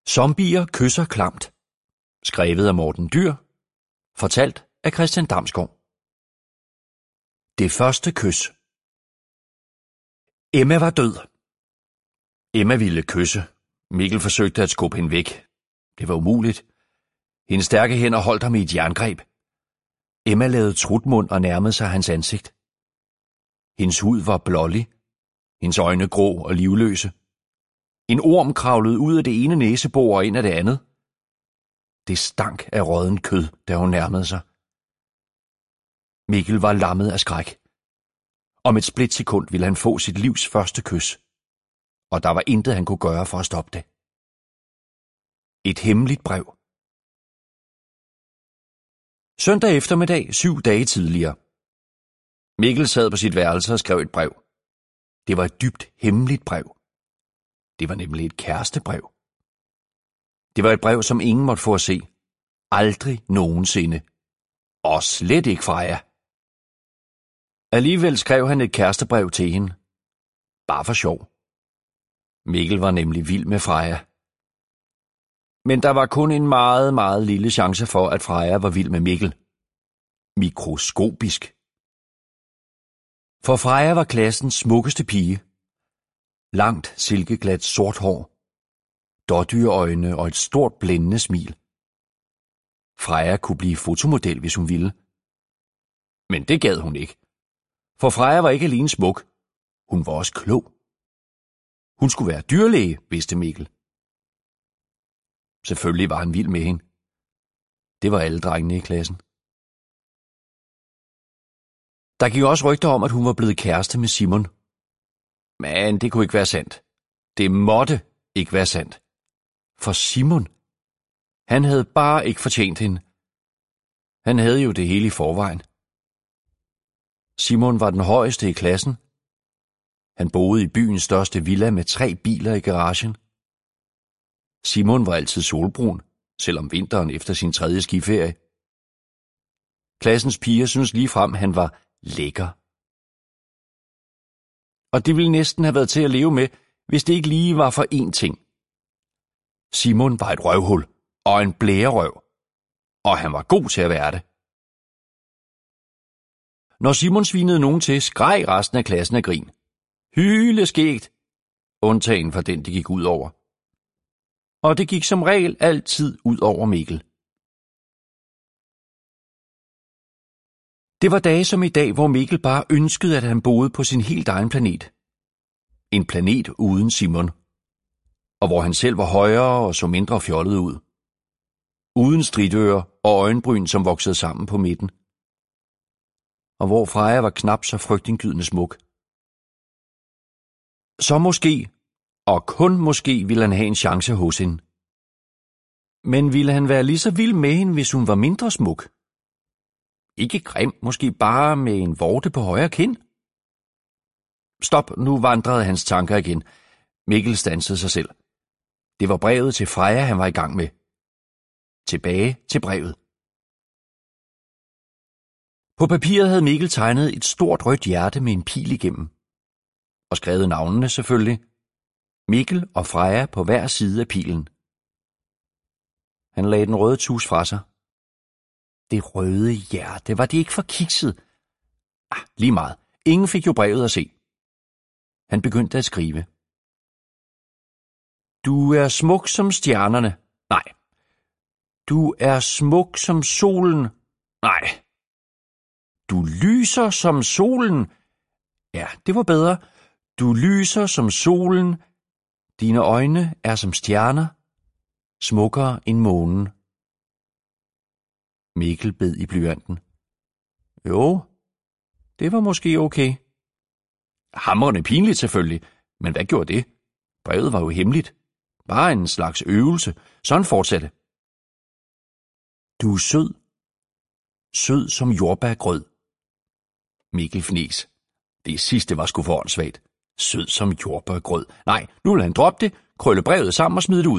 Zombier kysser klamt. Skrevet af Morten Dyr. Fortalt af Christian Damsgaard. Det første kys. Emma var død. Emma ville kysse. Mikkel forsøgte at skubbe hende væk. Det var umuligt. Hendes stærke hænder holdt ham i et jerngreb. Emma lavede trutmund og nærmede sig hans ansigt. Hendes hud var blålig. Hendes øjne grå og livløse. En orm kravlede ud af det ene næsebor og ind af det andet. Det stank af rådden kød, da hun nærmede sig. Mikkel var lammet af skræk. Om et splitsekund ville han få sit livs første kys. Og der var intet, han kunne gøre for at stoppe det. Et hemmeligt brev. Søndag eftermiddag, 7 dage tidligere. Mikkel sad på sit værelse og skrev et brev. Det var et dybt hemmeligt brev. Det var nemlig et kærestebrev. Det var et brev, som ingen måtte få at se. Aldrig nogensinde. Og slet ikke Freja. Alligevel skrev han et kærestebrev til hende. Bare for sjov. Mikkel var nemlig vild med Freja. Men der var kun en meget, meget lille chance for, at Freja var vild med Mikkel. Mikroskopisk. For Freja var klassens smukkeste pige. Langt, silkeglat sort hår. Dådyrøjne og et stort blændende smil. Freja kunne blive fotomodel, hvis hun ville. Men det gad hun ikke. For Freja var ikke alene smuk. Hun var også klog. Hun skulle være dyrlæge, vidste Mikkel. Selvfølgelig var han vild med hende. Det var alle drengene i klassen. Der gik også rygter om, at hun var blevet kæreste med Simon. Men det kunne ikke være sandt. Det måtte ikke være sandt. For Simon, han havde bare ikke fortjent hende. Han havde jo det hele i forvejen. Simon var den højeste i klassen. Han boede i byens største villa med 3 biler i garagen. Simon var altid solbrun, selv om vinteren efter sin 3. skiferie. Klassens piger syntes ligefrem, han var lækker. Og det ville næsten have været til at leve med, hvis det ikke lige var for én ting. Simon var et røvhul og en blærerøv, og han var god til at være det. Når Simon svinede nogen til, skreg resten af klassen af grin. Hyleskægt, undtagen for den, det gik ud over. Og det gik som regel altid ud over Mikkel. Det var dage som i dag, hvor Mikkel bare ønskede, at han boede på sin helt egen planet. En planet uden Simon. Og hvor han selv var højere og så mindre fjollet ud. Uden stridører og øjenbryn, som voksede sammen på midten. Og hvor Freja var knap så frygtindgydende smuk. Så måske, og kun måske, ville han have en chance hos hende. Men ville han være lige så vild med hende, hvis hun var mindre smuk? Ikke grim, måske bare med en vorte på højre kind? Stop, nu vandrede hans tanker igen. Mikkel standsede sig selv. Det var brevet til Freja, han var i gang med. Tilbage til brevet. På papiret havde Mikkel tegnet et stort rødt hjerte med en pil igennem. Og skrevet navnene selvfølgelig. Mikkel og Freja på hver side af pilen. Han lagde den røde tus fra sig. Det røde hjerte, var det ikke for kikset? Lige meget. Ingen fik jo brevet at se. Han begyndte at skrive. Du er smuk som stjernerne. Nej. Du er smuk som solen. Nej. Du lyser som solen. Ja, det var bedre. Du lyser som solen. Dine øjne er som stjerner. Smukkere end månen. Mikkel bed i blyanten. Jo, det var måske okay. Hamrende pinligt selvfølgelig, men hvad gjorde det? Brevet var jo hemmeligt. Bare en slags øvelse. Sådan fortsatte. Du er sød. Sød som jordbærgrød. Mikkel fnis. Det sidste var sgu for åndssvagt. Sød som jordbærgrød. Nej, nu vil han droppe det, krølle brevet sammen og smide det ud.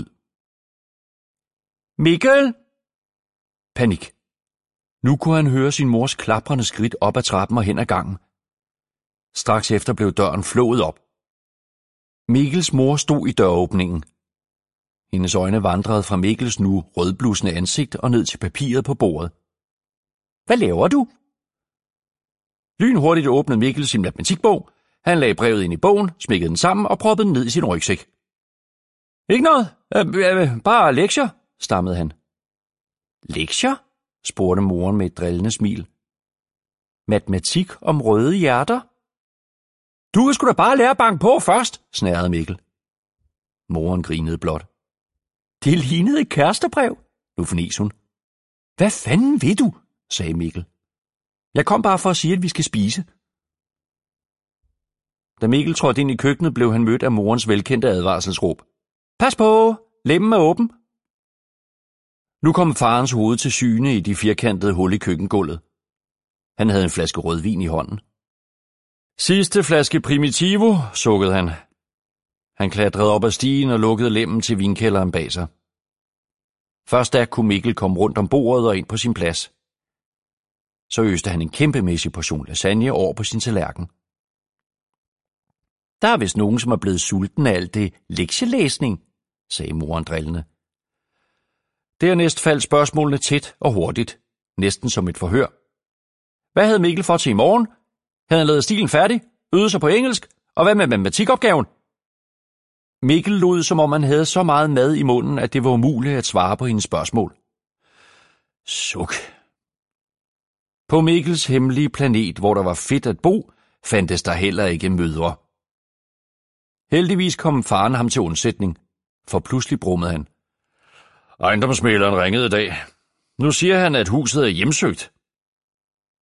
Mikkel! Panik. Nu kunne han høre sin mors klaprende skridt op ad trappen og hen ad gangen. Straks efter blev døren flået op. Mikkels mor stod i døråbningen. Hendes øjne vandrede fra Mikkels nu rødblussende ansigt og ned til papiret på bordet. Hvad laver du? Lynhurtigt åbnede Mikkel sin matematikbog. Han lagde brevet ind i bogen, smækkede den sammen og proppede den ned i sin rygsæk. Ikke noget. Bare lektier, stammede han. Lektier? Spurgte moren med et drillende smil. Matematik om røde hjerter? Du skulle da bare lære at banke på først, snærrede Mikkel. Moren grinede blot. Det lignede et kærestebrev. Nu fnæs hun. Hvad fanden vil du? Sagde Mikkel. Jeg kom bare for at sige, at vi skal spise. Da Mikkel trådte ind i køkkenet, blev han mødt af morens velkendte advarselsråb. Pas på! Lemmen er åben! Nu kom farens hoved til syne i de firkantede hul i køkkengulvet. Han havde en flaske rødvin i hånden. Sidste flaske Primitivo, sukkede han. Han klatrede op ad stigen og lukkede lemmen til vinkælderen bag sig. Først da kunne Mikkel komme rundt om bordet og ind på sin plads. Så øste han en kæmpemæssig portion lasagne over på sin tallerken. Der er vist nogen, som er blevet sulten af alt det lektielæsning, sagde moren drillende. Dernæst faldt spørgsmålene tæt og hurtigt, næsten som et forhør. Hvad havde Mikkel for til i morgen? Havde han lavet stilen færdig, øvet sig på engelsk, og hvad med matematikopgaven? Mikkel lod, som om han havde så meget mad i munden, at det var umuligt at svare på hendes spørgsmål. Suk. På Mikkels hemmelige planet, hvor der var fedt at bo, fandtes der heller ikke mødre. Heldigvis kom faren ham til undsætning, for pludselig brummede han. Ejendomsmæleren ringede i dag. Nu siger han, at huset er hjemsøgt.